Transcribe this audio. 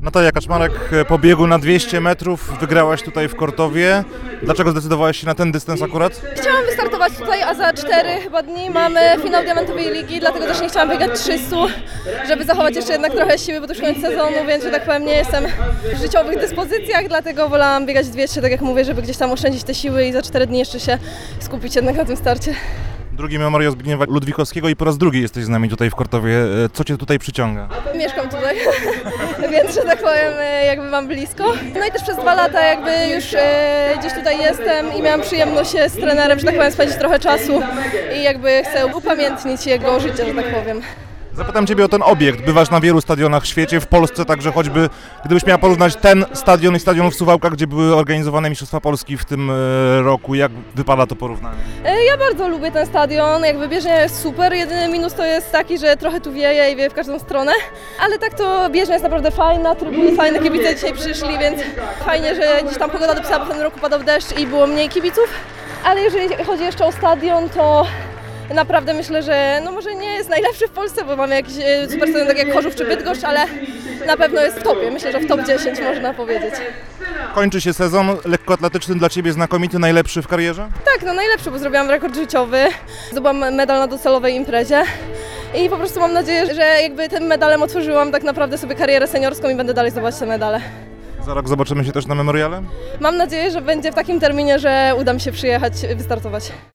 Natalia Kaczmarek po biegu na 200 metrów wygrałaś tutaj w Kortowie. Dlaczego zdecydowałaś się na ten dystans akurat? Chciałam wystartować tutaj, a za 4 chyba dni mamy finał Diamentowej Ligi, dlatego też nie chciałam biegać 300, żeby zachować jeszcze jednak trochę siły, bo to już koniec sezonu, więc że tak powiem nie jestem w życiowych dyspozycjach, dlatego wolałam biegać 200, tak jak mówię, żeby gdzieś tam oszczędzić te siły i za 4 dni jeszcze się skupić jednak na tym starcie. Drugi memoriał Zbigniewa Ludwikowskiego i po raz drugi jesteś z nami tutaj w Kortowie. Co Cię tutaj przyciąga? Mieszkam tutaj, więc że tak powiem jakby mam blisko. No i też przez 2 lata jakby już gdzieś tutaj jestem i miałam przyjemność z trenerem, że tak powiem, spędzić trochę czasu i jakby chcę upamiętnić jego życie, że tak powiem. Zapytam Ciebie o ten obiekt. Bywasz na wielu stadionach w świecie, w Polsce także choćby, gdybyś miała porównać ten stadion i stadion w Suwałkach, gdzie były organizowane Mistrzostwa Polski w tym roku. Jak wypada to porównanie? Ja bardzo lubię ten stadion, jakby Bieżnia jest super, jedyny minus to jest taki, że trochę tu wieje i wieje w każdą stronę, ale tak to Bieżnia jest naprawdę fajna, trybuny fajne, kibice dzisiaj przyszli, więc fajnie, że gdzieś tam pogoda dopisała, bo w tym roku padał deszcz i było mniej kibiców, ale jeżeli chodzi jeszcze o stadion, to naprawdę myślę, że no może nie jest najlepszy w Polsce, bo mamy jakiś super stadion tak jak Chorzów czy Bydgoszcz, ale na pewno jest w topie, myślę, że w top 10 można powiedzieć. Kończy się sezon lekkoatletyczny dla Ciebie znakomity, najlepszy w karierze? Tak, no najlepszy, bo zrobiłam rekord życiowy, zdobyłam medal na docelowej imprezie i po prostu mam nadzieję, że jakby tym medalem otworzyłam tak naprawdę sobie karierę seniorską i będę dalej zdobywać te medale. Za rok zobaczymy się też na memoriale? Mam nadzieję, że będzie w takim terminie, że uda mi się przyjechać, wystartować.